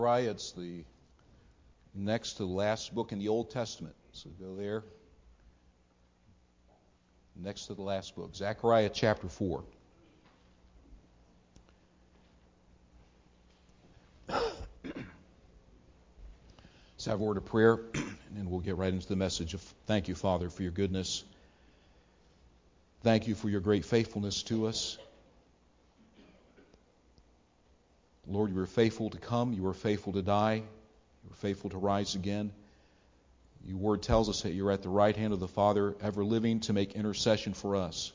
Zechariah, it's the next to the last book in the Old Testament. So go there. Next to the last book, Zechariah chapter 4. Let's have a word of prayer, and then we'll get right into the message. Thank you, Father, for your goodness. Thank you for your great faithfulness to us. Lord, you were faithful to come. You were faithful to die. You were faithful to rise again. Your word tells us that you're at the right hand of the Father, ever living to make intercession for us.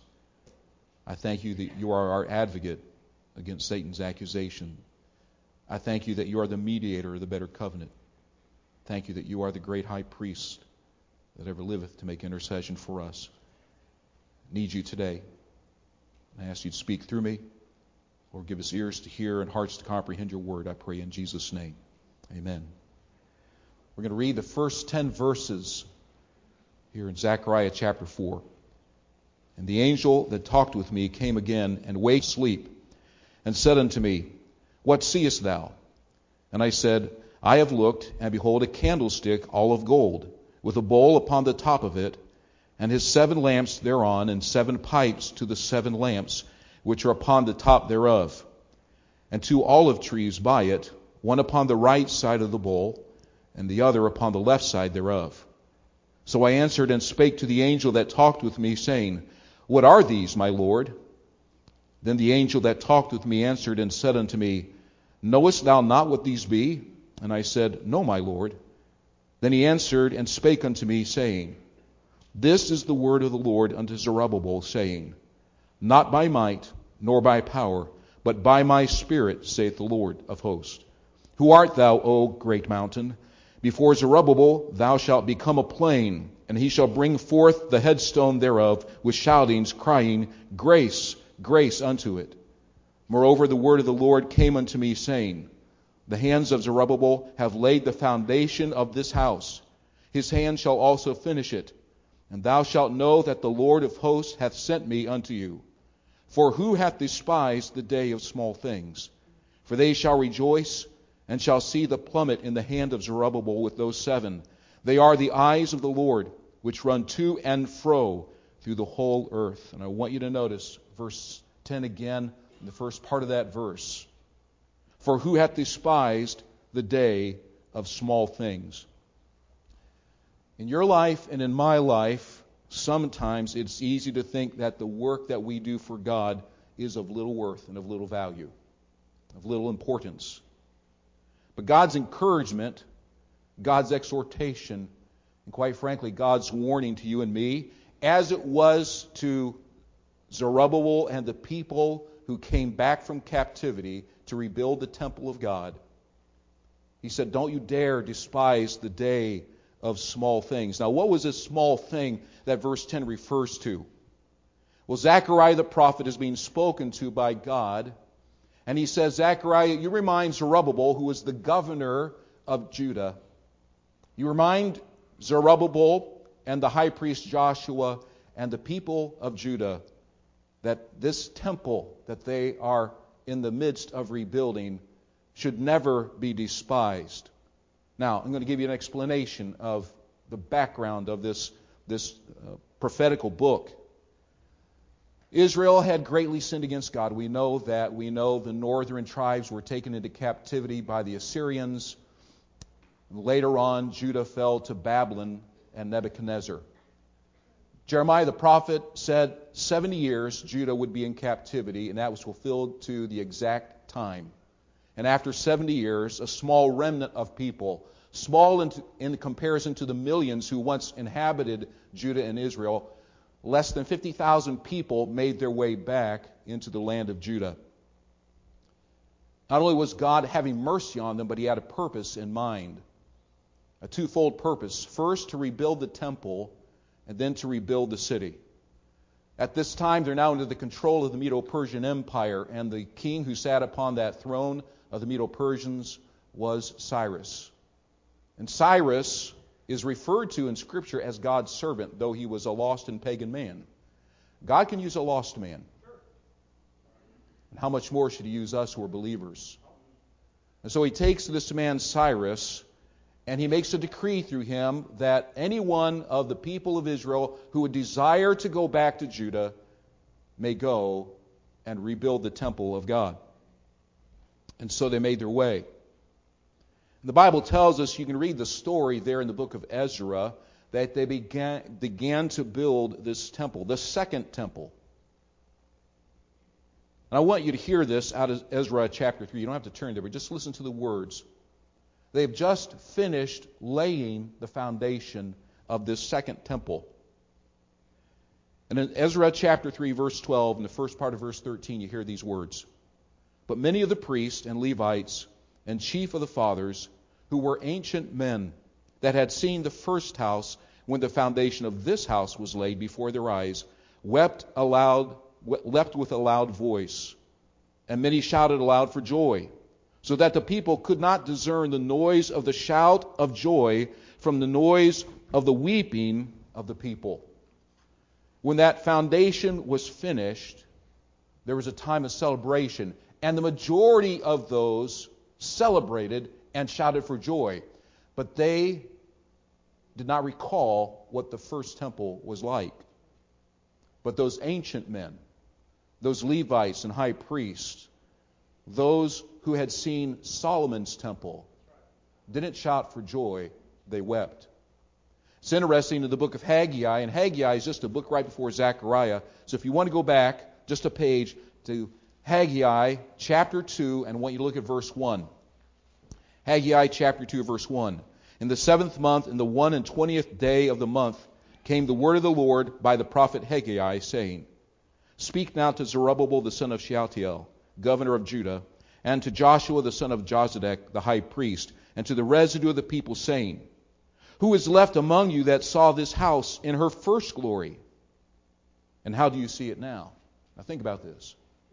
I thank you that you are our advocate against Satan's accusation. I thank you that you are the mediator of the better covenant. Thank you that you are the great high priest that ever liveth to make intercession for us. I need you today. I ask you to speak through me. Lord, give us ears to hear and hearts to comprehend your word, I pray in Jesus' name. Amen. We're going to read the first 10 verses here in Zechariah chapter 4. And the angel that talked with me came again and waked sleep and said unto me, What seest thou? And I said, I have looked, and behold a candlestick all of gold, with a bowl upon the top of it, and his 7 lamps thereon, and 7 pipes to the 7 lamps which are upon the top thereof, and 2 olive trees by it, one upon the right side of the bowl, and the other upon the left side thereof. So I answered and spake to the angel that talked with me, saying, What are these, my Lord? Then the angel that talked with me answered and said unto me, Knowest thou not what these be? And I said, No, my Lord. Then he answered and spake unto me, saying, This is the word of the Lord unto Zerubbabel, saying, Not by might, nor by power, but by my Spirit, saith the Lord of hosts. Who art thou, O great mountain? Before Zerubbabel thou shalt become a plain, and he shall bring forth the headstone thereof with shoutings, crying, Grace, grace unto it. Moreover, the word of the Lord came unto me, saying, The hands of Zerubbabel have laid the foundation of this house. His hand shall also finish it. And thou shalt know that the Lord of hosts hath sent me unto you. For who hath despised the day of small things? For they shall rejoice, and shall see the plummet in the hand of Zerubbabel with those 7. They are the eyes of the Lord, which run to and fro through the whole earth. And I want you to notice verse 10 again, in the first part of that verse. For who hath despised the day of small things? In your life and in my life, sometimes it's easy to think that the work that we do for God is of little worth and of little value, of little importance. But God's encouragement, God's exhortation, and quite frankly, God's warning to you and me, as it was to Zerubbabel and the people who came back from captivity to rebuild the temple of God, he said, Don't you dare despise the day of small things. Now, what was this small thing that verse 10 refers to? Well, Zechariah the prophet is being spoken to by God, and he says, Zechariah, you remind Zerubbabel, who was the governor of Judah, you remind Zerubbabel and the high priest Joshua and the people of Judah that this temple that they are in the midst of rebuilding should never be despised. Now, I'm going to give you an explanation of the background of this prophetical book. Israel had greatly sinned against God. We know that. We know the northern tribes were taken into captivity by the Assyrians. Later on, Judah fell to Babylon and Nebuchadnezzar. Jeremiah the prophet said 70 years Judah would be in captivity, and that was fulfilled to the exact time. And after 70 years, a small remnant of people, small in comparison to the millions who once inhabited Judah and Israel, less than 50,000 people made their way back into the land of Judah. Not only was God having mercy on them, but he had a purpose in mind. A twofold purpose. First, to rebuild the temple, and then to rebuild the city. At this time, they're now under the control of the Medo-Persian Empire, and the king who sat upon that throne of the Medo-Persians was Cyrus. And Cyrus is referred to in Scripture as God's servant, though he was a lost and pagan man. God can use a lost man. And how much more should he use us who are believers? And so he takes this man Cyrus, and he makes a decree through him that any one of the people of Israel who would desire to go back to Judah may go and rebuild the temple of God. And so they made their way. The Bible tells us, you can read the story there in the book of Ezra, that they began to build this temple, the second temple. And I want you to hear this out of Ezra chapter 3. You don't have to turn there, but just listen to the words. They've just finished laying the foundation of this second temple. And in Ezra chapter 3, verse 12, in the first part of verse 13, you hear these words. But many of the priests and Levites and chief of the fathers, who were ancient men that had seen the first house when the foundation of this house was laid before their eyes, wept with a loud voice, and many shouted aloud for joy, so that the people could not discern the noise of the shout of joy from the noise of the weeping of the people. When that foundation was finished, there was a time of celebration, and the majority of those celebrated and shouted for joy. But they did not recall what the first temple was like. But those ancient men, those Levites and high priests, those who had seen Solomon's temple, didn't shout for joy, they wept. It's interesting in the book of Haggai, and Haggai is just a book right before Zechariah. So if you want to go back just a page to Haggai chapter 2, and I want you to look at verse 1. Haggai chapter 2, verse 1. In the 7th month, in the 21st day of the month, came the word of the Lord by the prophet Haggai, saying, Speak now to Zerubbabel the son of Shealtiel, governor of Judah, and to Joshua the son of Jozadak, the high priest, and to the residue of the people, saying, Who is left among you that saw this house in her first glory? And how do you see it now? Now think about this.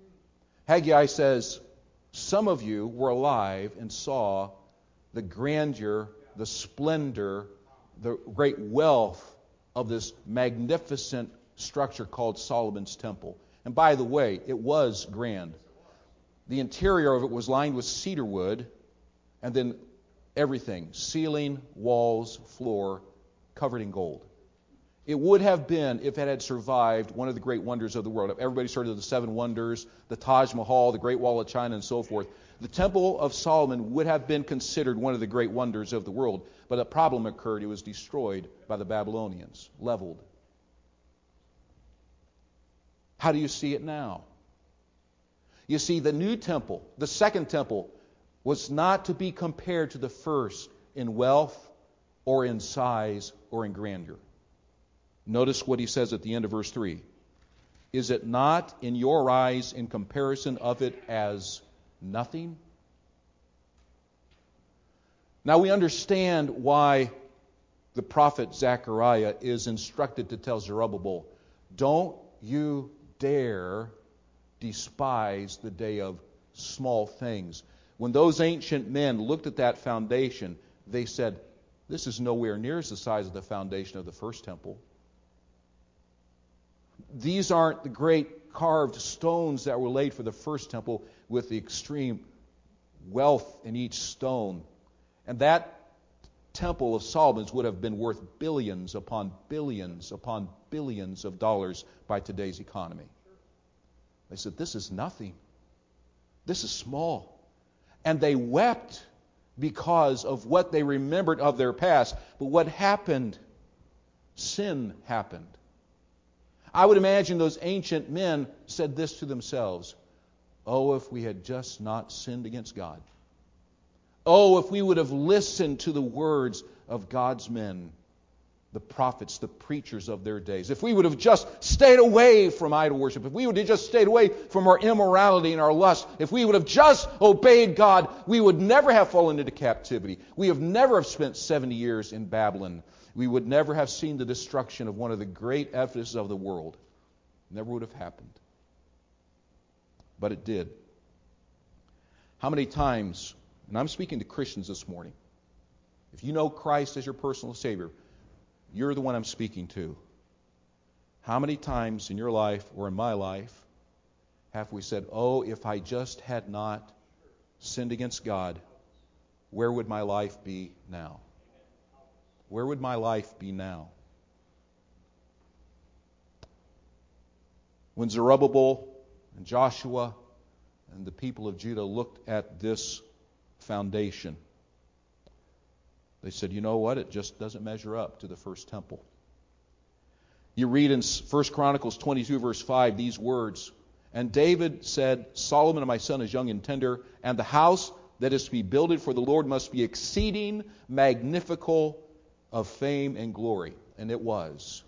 Haggai says, some of you were alive and saw the grandeur, the splendor, the great wealth of this magnificent structure called Solomon's Temple. And by the way, it was grand. The interior of it was lined with cedar wood, and then everything, ceiling, walls, floor, covered in gold. It would have been, if it had survived, one of the great wonders of the world. Everybody's heard of the seven wonders, the Taj Mahal, the Great Wall of China, and so forth. The Temple of Solomon would have been considered one of the great wonders of the world, but a problem occurred. It was destroyed by the Babylonians, leveled. How do you see it now? You see, the new temple, the second temple, was not to be compared to the first in wealth or in size or in grandeur. Notice what he says at the end of verse 3. Is it not in your eyes in comparison of it as nothing? Now we understand why the prophet Zechariah is instructed to tell Zerubbabel, don't you dare despise the day of small things. When those ancient men looked at that foundation, they said, this is nowhere near the size of the foundation of the first temple. These aren't the great carved stones that were laid for the first temple with the extreme wealth in each stone. And that temple of Solomon's would have been worth billions upon billions upon billions of dollars by today's economy. They said, this is nothing. This is small. And they wept because of what they remembered of their past. But what happened? Sin happened. I would imagine those ancient men said this to themselves. Oh, if we had just not sinned against God. Oh, if we would have listened to the words of God's men, the prophets, the preachers of their days. If we would have just stayed away from idol worship, if we would have just stayed away from our immorality and our lust, if we would have just obeyed God, we would never have fallen into captivity. We have never have spent 70 years in Babylon. We would never have seen the destruction of one of the great edifices of the world. Never would have happened. But it did. How many times, and I'm speaking to Christians this morning, if you know Christ as your personal Savior, you're the one I'm speaking to. How many times in your life or in my life have we said, oh, if I just had not sinned against God, where would my life be now? Where would my life be now? When Zerubbabel and Joshua and the people of Judah looked at this foundation, they said, you know what? It just doesn't measure up to the first temple. You read in 1 Chronicles 22, verse 5, these words, and David said, Solomon, my son, is young and tender, and the house that is to be builded for the Lord must be exceeding magnifical of fame and glory. And it was.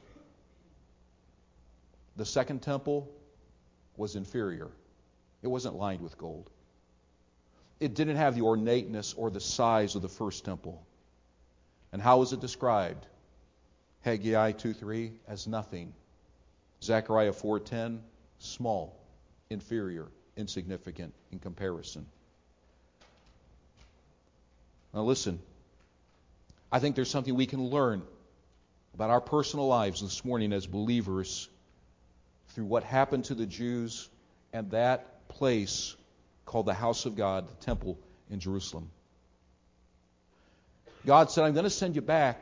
The second temple was inferior. It wasn't lined with gold. It didn't have the ornateness or the size of the first temple. And how was it described? Haggai 2:3, as nothing. Zechariah 4:10, small, inferior, insignificant in comparison. Now listen, I think there's something we can learn about our personal lives this morning as believers through what happened to the Jews and that place called the house of God, the temple in Jerusalem. God said, I'm going to send you back.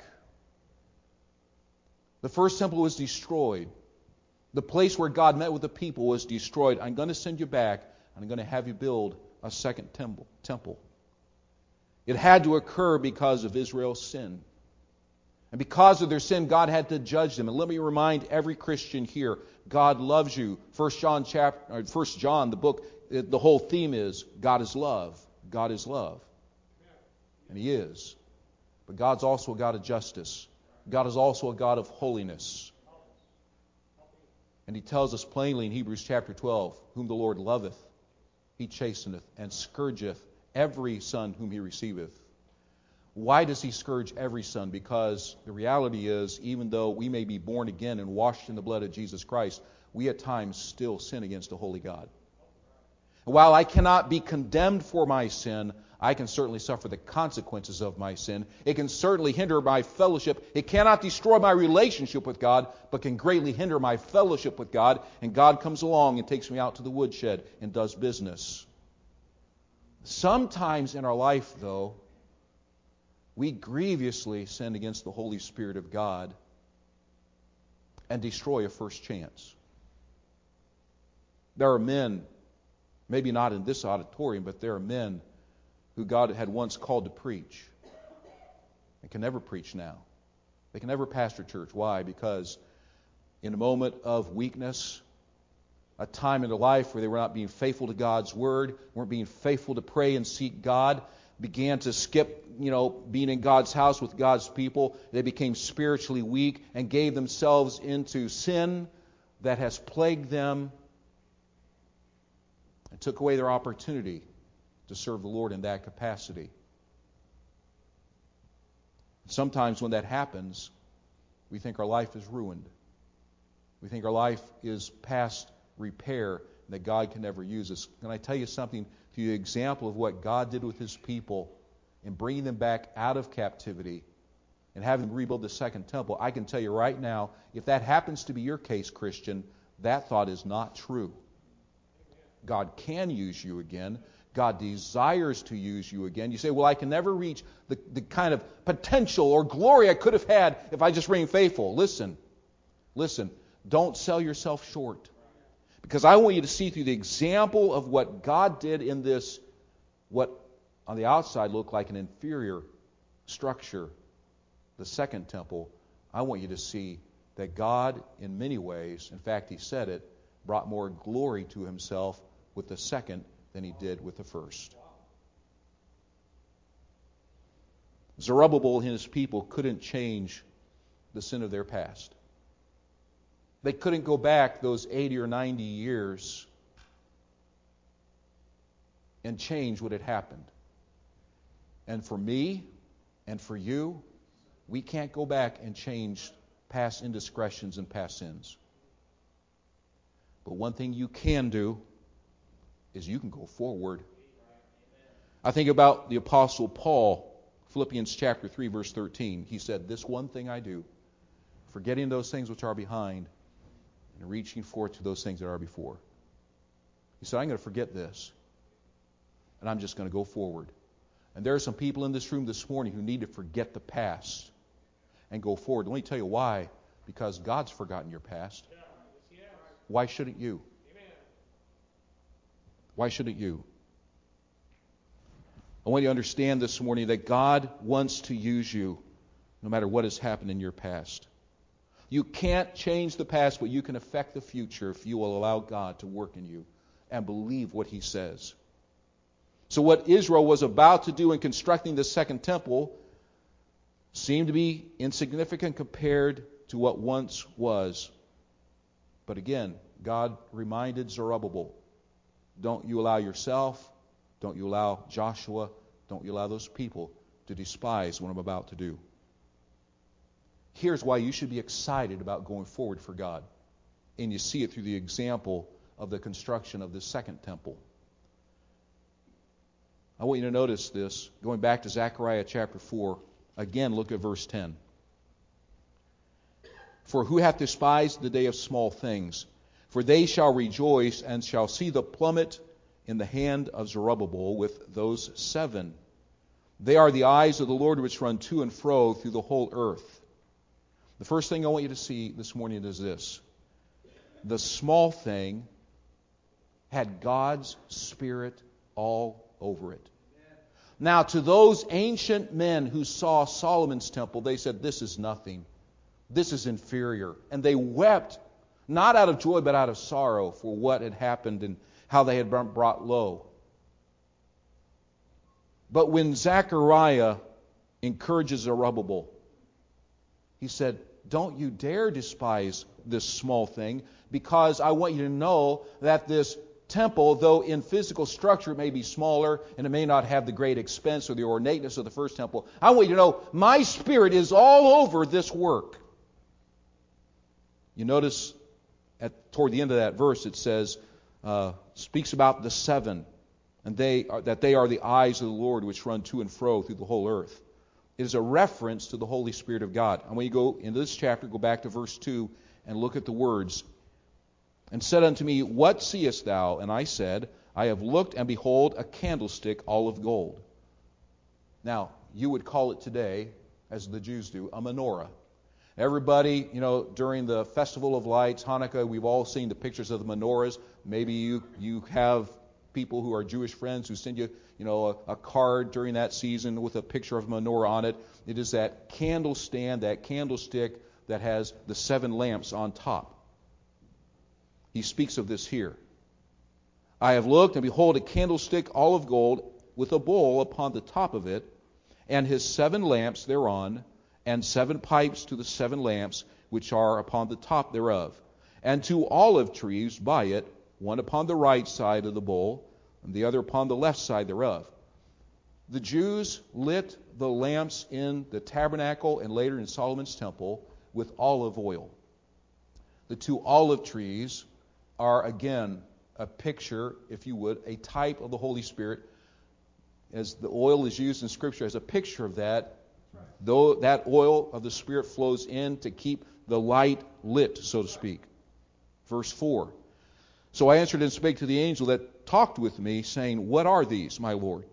The first temple was destroyed. The place where God met with the people was destroyed. I'm going to send you back, and I'm going to have you build a second temple. It had to occur because of Israel's sin. And because of their sin, God had to judge them. And let me remind every Christian here, God loves you. 1 John, the book, the whole theme is God is love. God is love. And He is. But God's also a God of justice. God is also a God of holiness. And He tells us plainly in Hebrews chapter 12, whom the Lord loveth, He chasteneth and scourgeth every son whom He receiveth. Why does He scourge every son? Because the reality is, even though we may be born again and washed in the blood of Jesus Christ, we at times still sin against a holy God. And while I cannot be condemned for my sin, I can certainly suffer the consequences of my sin. It can certainly hinder my fellowship. It cannot destroy my relationship with God, but can greatly hinder my fellowship with God. And God comes along and takes me out to the woodshed and does business. Sometimes in our life, though, we grievously sin against the Holy Spirit of God and destroy a first chance. There are men, maybe not in this auditorium, but there are men who God had once called to preach and can never preach now. They can never pastor church. Why? Because in a moment of weakness, a time in their life where they were not being faithful to God's Word, weren't being faithful to pray and seek God, began to skip, being in God's house with God's people. They became spiritually weak and gave themselves into sin that has plagued them and took away their opportunity to serve the Lord in that capacity. Sometimes when that happens, we think our life is ruined. We think our life is past repair, and that God can never use us. Can I tell you something? Through the example of what God did with His people in bringing them back out of captivity and having them rebuild the second temple, I can tell you right now, if that happens to be your case, Christian, that thought is not true. God can use you again. God desires to use you again. You say, well, I can never reach the kind of potential or glory I could have had if I just remained faithful. Listen, don't sell yourself short. Because I want you to see through the example of what God did in this, what on the outside looked like an inferior structure, the second temple. I want you to see that God, in many ways, in fact, He said it, brought more glory to Himself with the second than He did with the first. Zerubbabel and his people couldn't change the sin of their past. They couldn't go back those 80 or 90 years and change what had happened. And for me and for you, we can't go back and change past indiscretions and past sins. But one thing you can do is you can go forward. I think about the Apostle Paul, Philippians chapter 3, verse 13. He said, this one thing I do, forgetting those things which are behind and reaching forth to those things that are before. He said, I'm going to forget this, and I'm just going to go forward. And there are some people in this room this morning who need to forget the past and go forward. Let me tell you why. Because God's forgotten your past. Why shouldn't you? Why shouldn't you? I want you to understand this morning that God wants to use you no matter what has happened in your past. You can't change the past, but you can affect the future if you will allow God to work in you and believe what He says. So what Israel was about to do in constructing the second temple seemed to be insignificant compared to what once was. But again, God reminded Zerubbabel, don't you allow yourself, don't you allow Joshua, don't you allow those people to despise what I'm about to do. Here's why you should be excited about going forward for God. And you see it through the example of the construction of the second temple. I want you to notice this. Going back to Zechariah chapter 4, again look at verse 10. For who hath despised the day of small things? For they shall rejoice and shall see the plummet in the hand of Zerubbabel with those 7. They are the eyes of the Lord which run to and fro through the whole earth. The first thing I want you to see this morning is this. The small thing had God's Spirit all over it. Now, to those ancient men who saw Solomon's temple, they said, this is nothing. This is inferior. And they wept, not out of joy, but out of sorrow for what had happened and how they had been brought low. But when Zechariah encourages Zerubbabel, he said, don't you dare despise this small thing, because I want you to know that this temple, though in physical structure it may be smaller and it may not have the great expense or the ornateness of the first temple, I want you to know my Spirit is all over this work. You notice toward the end of that verse it says, speaks about the 7, and that they are the eyes of the Lord which run to and fro through the whole earth. It is a reference to the Holy Spirit of God. And when you go into this chapter, go back to verse 2 and look at the words. And said unto me, what seest thou? And I said, I have looked, and behold, a candlestick all of gold. Now, you would call it today, as the Jews do, a menorah. Everybody, during the Festival of Lights, Hanukkah, we've all seen the pictures of the menorahs. Maybe you have people who are Jewish friends who send you, a card during that season with a picture of a menorah on it. It is that candlestand, that candlestick that has the 7 lamps on top. He speaks of this here. I have looked, and behold, a candlestick all of gold, with a bowl upon the top of it, and his 7 lamps thereon, and 7 pipes to the 7 lamps which are upon the top thereof, and 2 olive trees by it, one upon the right side of the bowl, and the other upon the left side thereof. The Jews lit the lamps in the tabernacle and later in Solomon's temple with olive oil. The 2 olive trees are, again, a picture, if you would, a type of the Holy Spirit, as the oil is used in Scripture as a picture of that. Though that oil of the Spirit flows in to keep the light lit, so to speak. Verse 4. So I answered and spake to the angel that talked with me, saying, what are these, my Lord?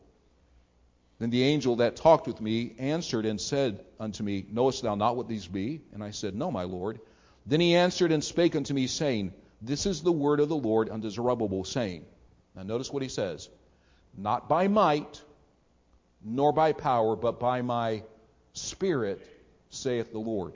Then the angel that talked with me answered and said unto me, knowest thou not what these be? And I said, no, my Lord. Then he answered and spake unto me, saying, this is the word of the Lord unto Zerubbabel, saying. Now notice what he says. Not by might, nor by power, but by my Spirit, saith the Lord.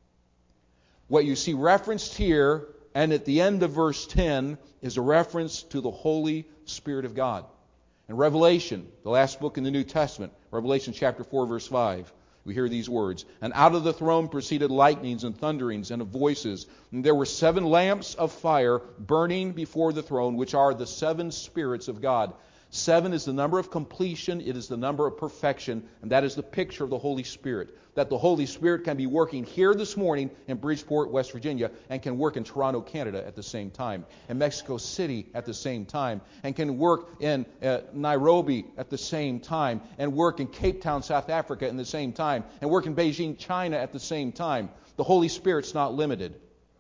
What you see referenced here, and at the end of verse 10, is a reference to the Holy Spirit of God. In Revelation, the last book in the New Testament, Revelation chapter 4, verse 5, we hear these words. And out of the throne proceeded lightnings and thunderings and of voices. And there were 7 lamps of fire burning before the throne, which are the 7 spirits of God. 7 is the number of completion. It is the number of perfection. And that is the picture of the Holy Spirit. That the Holy Spirit can be working here this morning in Bridgeport, West Virginia, and can work in Toronto, Canada at the same time, in Mexico City at the same time, and can work in Nairobi at the same time, and work in Cape Town, South Africa at the same time, and work in Beijing, China at the same time. The Holy Spirit's not limited.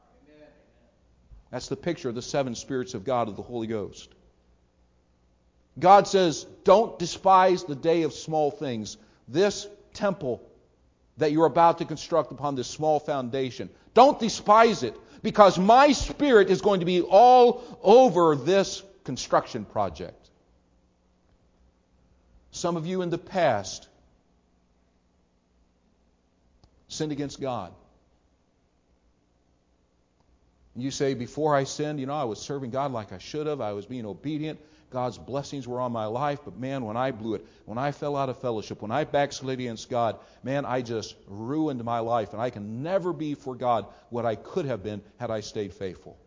That's the picture of the 7 spirits of God of the Holy Ghost. God says, don't despise the day of small things. This temple that you're about to construct upon this small foundation, don't despise it, because my Spirit is going to be all over this construction project. Some of you in the past sinned against God. You say, before I sinned, I was serving God like I should have. I was being obedient. God's blessings were on my life. But man, when I blew it, when I fell out of fellowship, when I backslid against God, man, I just ruined my life. And I can never be for God what I could have been had I stayed faithful.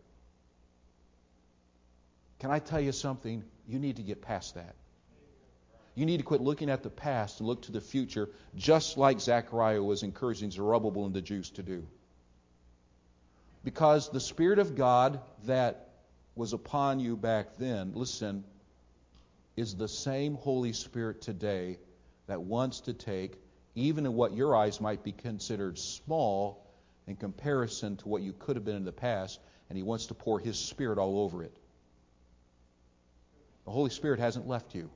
Can I tell you something? You need to get past that. You need to quit looking at the past and look to the future, just like Zechariah was encouraging Zerubbabel and the Jews to do. Because the Spirit of God that was upon you back then, listen, is the same Holy Spirit today that wants to take, even in what your eyes might be considered small in comparison to what you could have been in the past, and He wants to pour His Spirit all over it. The Holy Spirit hasn't left you.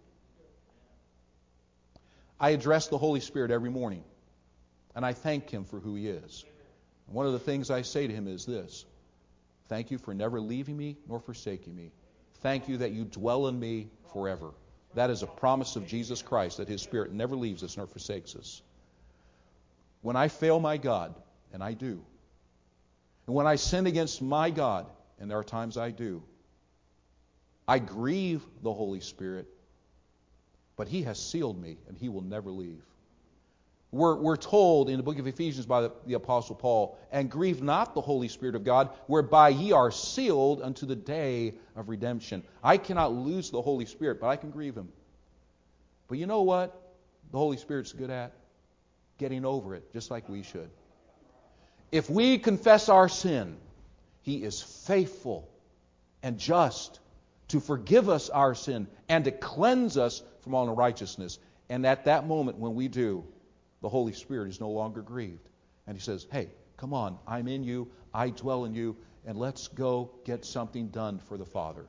I address the Holy Spirit every morning, and I thank Him for who He is. One of the things I say to Him is this: thank you for never leaving me nor forsaking me. Thank you that you dwell in me forever. That is a promise of Jesus Christ, that His Spirit never leaves us nor forsakes us. When I fail my God, and I do, and when I sin against my God, and there are times I do, I grieve the Holy Spirit, but He has sealed me, and He will never leave. We're told in the book of Ephesians by the Apostle Paul, and grieve not the Holy Spirit of God, whereby ye are sealed unto the day of redemption. I cannot lose the Holy Spirit, but I can grieve Him. But you know what the Holy Spirit's good at? Getting over it, just like we should. If we confess our sin, He is faithful and just to forgive us our sin and to cleanse us from all unrighteousness. And at that moment when we do, the Holy Spirit is no longer grieved. And He says, hey, come on, I'm in you, I dwell in you, and let's go get something done for the Father.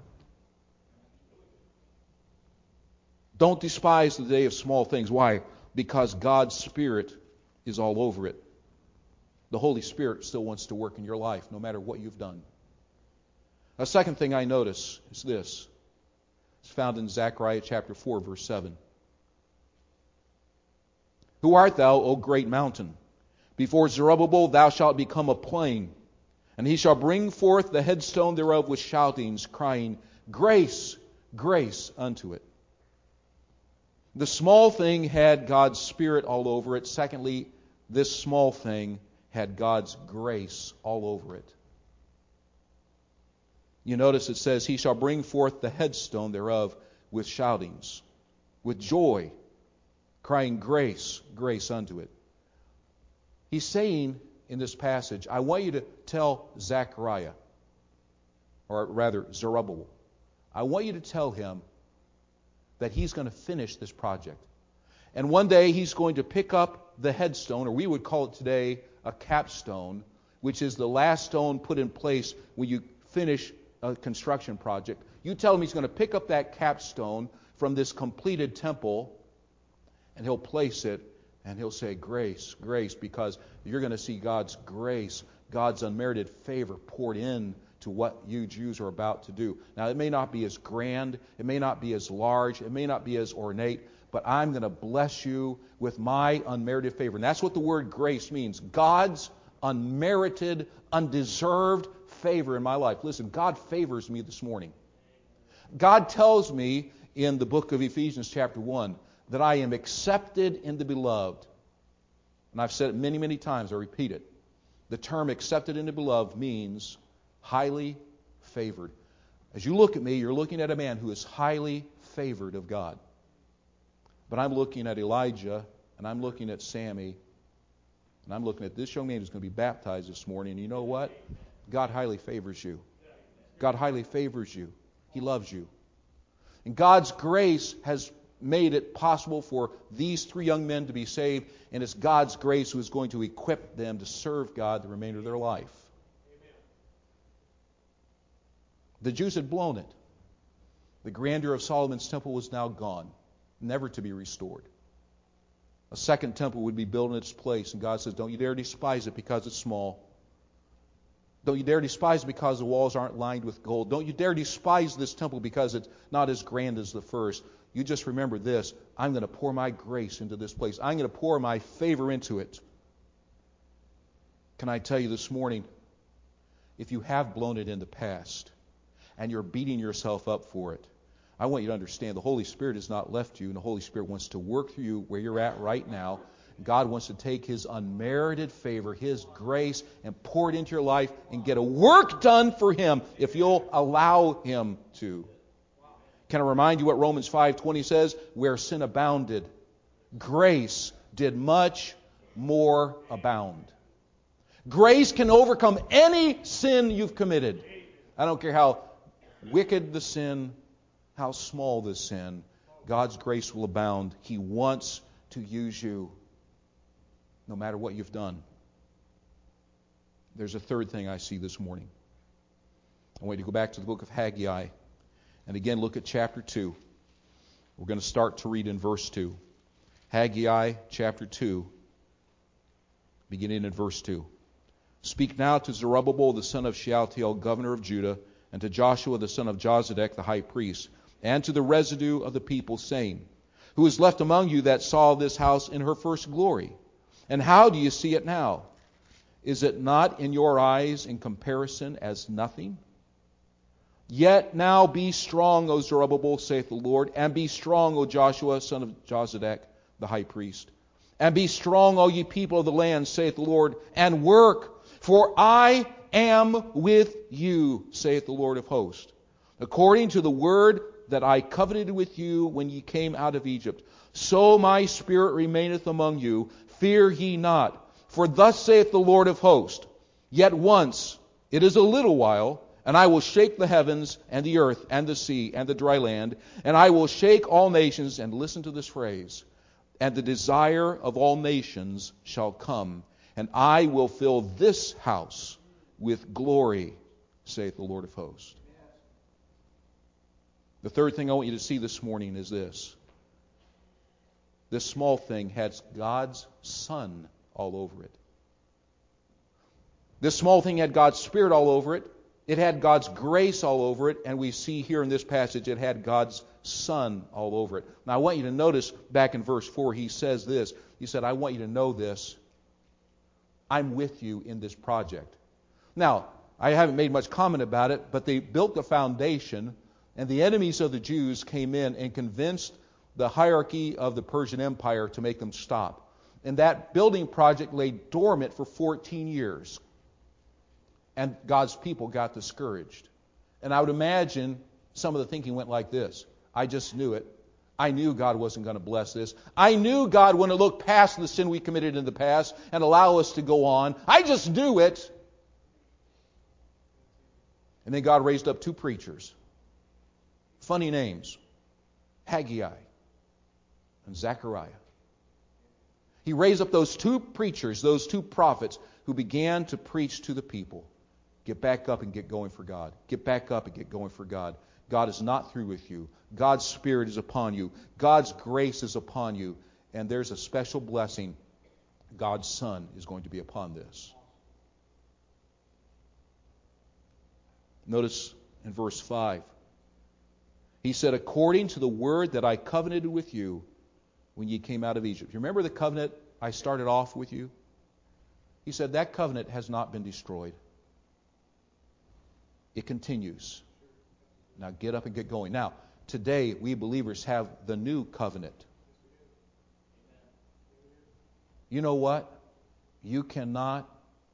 Don't despise the day of small things. Why? Because God's Spirit is all over it. The Holy Spirit still wants to work in your life, no matter what you've done. A second thing I notice is this. It's found in Zechariah chapter 4, verse 7. Who art thou, O great mountain? Before Zerubbabel thou shalt become a plain, and he shall bring forth the headstone thereof with shoutings, crying, Grace, grace unto it. The small thing had God's Spirit all over it. Secondly, this small thing had God's grace all over it. You notice it says, He shall bring forth the headstone thereof with shoutings, with joy, crying, Grace, grace unto it. He's saying in this passage, I want you to tell Zechariah, or rather Zerubbabel, I want you to tell him that he's going to finish this project. And one day he's going to pick up the headstone, or we would call it today a capstone, which is the last stone put in place when you finish a construction project. You tell him he's going to pick up that capstone from this completed temple, and he'll place it, and he'll say, Grace, grace, because you're going to see God's grace, God's unmerited favor poured in to what you Jews are about to do. Now, it may not be as grand, it may not be as large, it may not be as ornate, but I'm going to bless you with my unmerited favor. And that's what the word grace means. God's unmerited, undeserved favor in my life. Listen, God favors me this morning. God tells me in the book of Ephesians chapter 1 that I am accepted in the beloved. And I've said it many, many times. I repeat it. The term accepted in the beloved means highly favored. As you look at me, you're looking at a man who is highly favored of God. But I'm looking at Elijah, and I'm looking at Sammy, and I'm looking at this young man who's going to be baptized this morning. And you know what? God highly favors you. God highly favors you. He loves you. And God's grace has made it possible for these three young men to be saved, and it's God's grace who is going to equip them to serve God the remainder of their life. Amen. The Jews had blown it. The grandeur of Solomon's temple was now gone, never to be restored. A second temple would be built in its place, and God says, don't you dare despise it because it's small. Don't you dare despise it because the walls aren't lined with gold. Don't you dare despise this temple because it's not as grand as the first. You just remember this. I'm going to pour my grace into this place. I'm going to pour my favor into it. Can I tell you this morning, if you have blown it in the past and you're beating yourself up for it, I want you to understand the Holy Spirit has not left you, and the Holy Spirit wants to work through you where you're at right now. God wants to take His unmerited favor, His grace, and pour it into your life and get a work done for Him if you'll allow Him to. Can I remind you what Romans 5:20 says? Where sin abounded, grace did much more abound. Grace can overcome any sin you've committed. I don't care how wicked the sin, how small the sin, God's grace will abound. He wants to use you no matter what you've done. There's a third thing I see this morning. I want you to go back to the book of Haggai and again look at chapter 2. We're going to start to read in verse 2. Haggai chapter 2, beginning in verse 2. Speak now to Zerubbabel the son of Shealtiel, governor of Judah, and to Joshua the son of Jozadak the high priest, and to the residue of the people, saying, Who is left among you that saw this house in her first glory? And how do you see it now? Is it not in your eyes in comparison as nothing? Yet now be strong, O Zerubbabel, saith the Lord, and be strong, O Joshua son of Jozadak the high priest. And be strong, all ye people of the land, saith the Lord, and work, for I am with you, saith the Lord of hosts, according to the word that I covenanted with you when ye came out of Egypt. So my spirit remaineth among you. Fear ye not. For thus saith the Lord of hosts, Yet once, it is a little while, and I will shake the heavens and the earth and the sea and the dry land, and I will shake all nations, and listen to this phrase, and the desire of all nations shall come, and I will fill this house with glory, saith the Lord of hosts. The third thing I want you to see this morning is this. This small thing has God's Son all over it. This small thing had God's Spirit all over it. It had God's grace all over it. And we see here in this passage it had God's Son all over it. Now I want you to notice back in verse 4 he says this. He said, I want you to know this. I'm with you in this project. Now, I haven't made much comment about it, but they built the foundation, and the enemies of the Jews came in and convinced the hierarchy of the Persian Empire to make them stop. And that building project lay dormant for 14 years. And God's people got discouraged. And I would imagine some of the thinking went like this. I just knew it. I knew God wasn't going to bless this. I knew God wouldn't look past the sin we committed in the past and allow us to go on. I just knew it. And then God raised up two preachers. Funny names. Haggai and Zechariah. He raised up those two preachers, those two prophets, who began to preach to the people. Get back up and get going for God. Get back up and get going for God. God is not through with you. God's Spirit is upon you. God's grace is upon you. And there's a special blessing. God's Son is going to be upon this. Notice in verse 5. He said, according to the word that I covenanted with you when ye came out of Egypt. You remember the covenant I started off with you? He said that covenant has not been destroyed. It continues. Now get up and get going. Now, today we believers have the new covenant. You know what? You cannot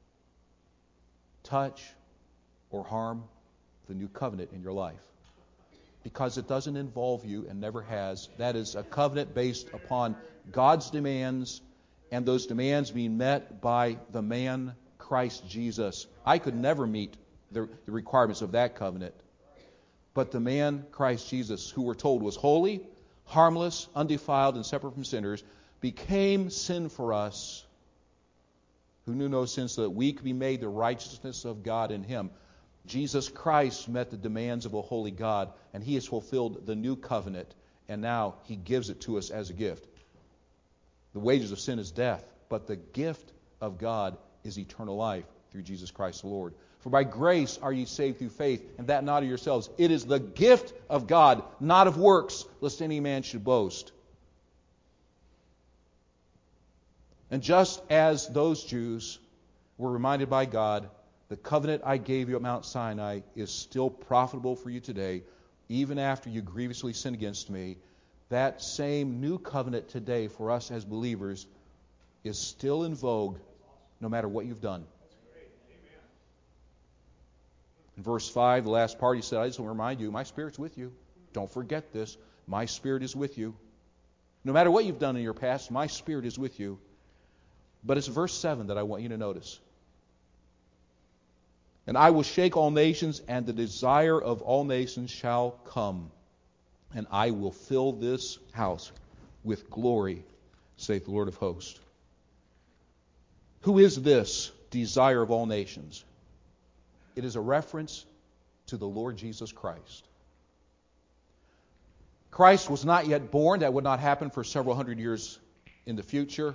touch or harm the new covenant in your life. Because it doesn't involve you and never has. That is a covenant based upon God's demands and those demands being met by the man Christ Jesus. I could never meet the requirements of that covenant. But the man Christ Jesus, who we're told was holy, harmless, undefiled, and separate from sinners, became sin for us, who knew no sin, so that we could be made the righteousness of God in Him. Jesus Christ met the demands of a holy God, and He has fulfilled the new covenant, and now He gives it to us as a gift. The wages of sin is death, but the gift of God is eternal life through Jesus Christ the Lord. For by grace are ye saved through faith, and that not of yourselves. It is the gift of God, not of works, lest any man should boast. And just as those Jews were reminded by God, the covenant I gave you at Mount Sinai is still profitable for you today, even after you grievously sin against me. That same new covenant today for us as believers is still in vogue, no matter what you've done. In verse 5, the last part, he said, I just want to remind you, my Spirit's with you. Don't forget this. My Spirit is with you. No matter what you've done in your past, my Spirit is with you. But it's verse 7 that I want you to notice. And I will shake all nations, and the desire of all nations shall come. And I will fill this house with glory, saith the Lord of hosts. Who is this desire of all nations? It is a reference to the Lord Jesus Christ. Christ was not yet born. That would not happen for several hundred years in the future.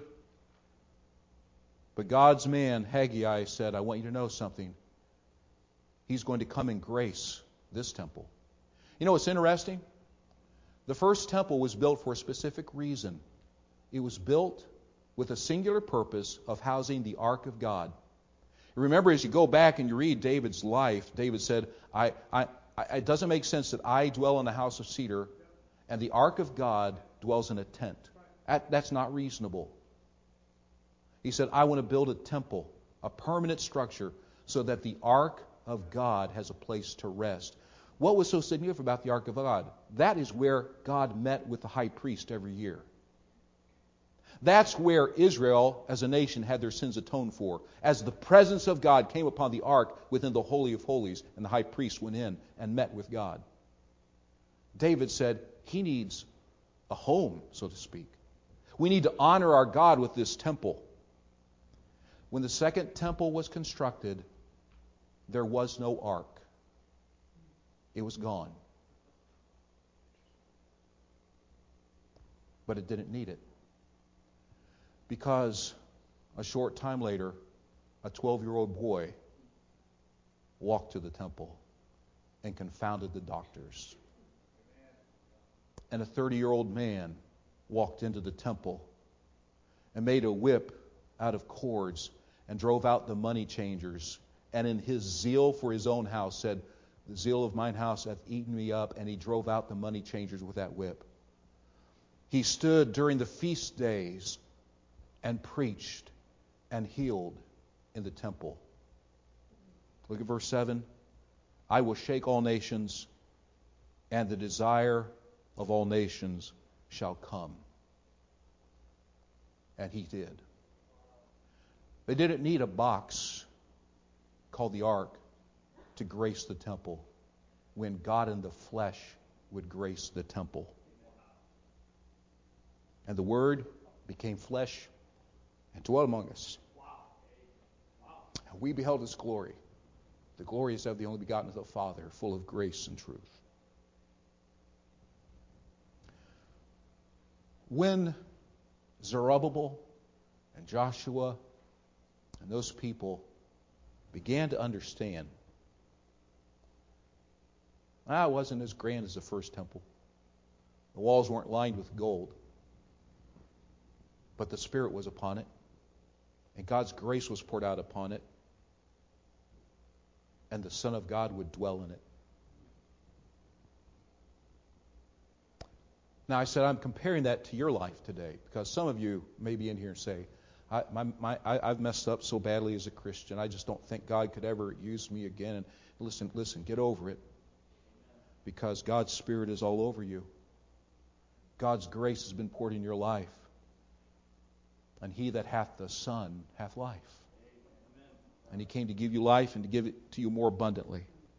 But God's man, Haggai, said, I want you to know something. He's going to come and grace this temple. You know what's interesting? The first temple was built for a specific reason. It was built with a singular purpose of housing the Ark of God. Remember, as you go back and you read David's life, David said, it doesn't make sense that I dwell in a house of cedar and the Ark of God dwells in a tent. That's not reasonable. He said, I want to build a temple, a permanent structure, so that the Ark of God has a place to rest. What was so significant about the Ark of God? That is where God met with the high priest every year. That's where Israel, as a nation, had their sins atoned for. As the presence of God came upon the ark within the Holy of Holies, and the high priest went in and met with God. David said he needs a home, so to speak. We need to honor our God with this temple. When the second temple was constructed, there was no ark. It was gone. But it didn't need it. Because a short time later, a 12-year-old boy walked to the temple and confounded the doctors. And a 30-year-old man walked into the temple and made a whip out of cords and drove out the money changers. And in his zeal for his own house said, the zeal of mine house hath eaten me up. And he drove out the money changers with that whip. He stood during the feast days and preached and healed in the temple. Look at verse 7. I will shake all nations, and the desire of all nations shall come. And he did. They didn't need a box called the ark to grace the temple when God in the flesh would grace the temple. And the Word became flesh and dwelt among us. And we beheld His glory. The glory is of the only begotten of the Father, full of grace and truth. When Zerubbabel and Joshua and those people began to understand, it wasn't as grand as the first temple. The walls weren't lined with gold, but the Spirit was upon it, and God's grace was poured out upon it, and the Son of God would dwell in it. Now, I said I'm comparing that to your life today, because some of you may be in here and say, I've messed up so badly as a Christian. I just don't think God could ever use me again. And listen, get over it, because God's Spirit is all over you. God's grace has been poured in your life. And he that hath the Son hath life. And He came to give you life and to give it to you more abundantly.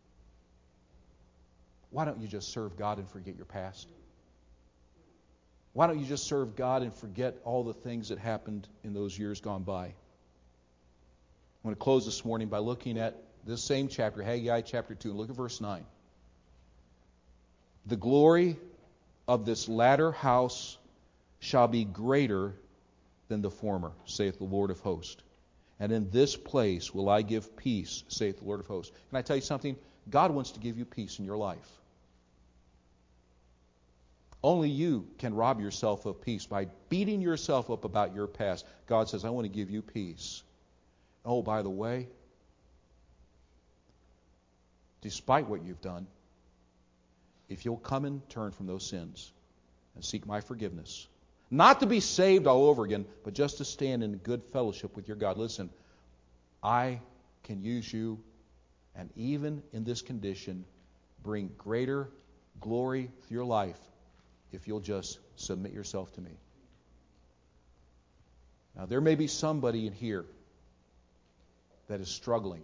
Why don't you just serve God and forget your past? Why don't you just serve God and forget all the things that happened in those years gone by? I want to close this morning by looking at this same chapter, Haggai chapter 2, and look at verse 9. The glory of this latter house shall be greater than the former, saith the Lord of hosts. And in this place will I give peace, saith the Lord of hosts. Can I tell you something? God wants to give you peace in your life. Only you can rob yourself of peace by beating yourself up about your past. God says, I want to give you peace. Oh, by the way, despite what you've done, if you'll come and turn from those sins and seek my forgiveness, not to be saved all over again, but just to stand in good fellowship with your God. Listen, I can use you, and even in this condition, bring greater glory to your life if you'll just submit yourself to me. Now, there may be somebody in here that is struggling,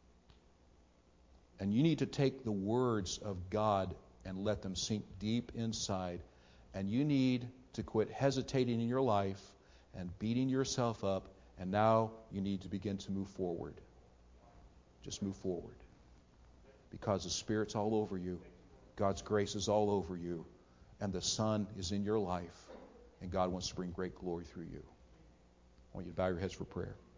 and you need to take the words of God and let them sink deep inside, and you need to quit hesitating in your life and beating yourself up, and now you need to begin to move forward. Just move forward. Because the Spirit's all over you. God's grace is all over you. And the Son is in your life. And God wants to bring great glory through you. I want you to bow your heads for prayer.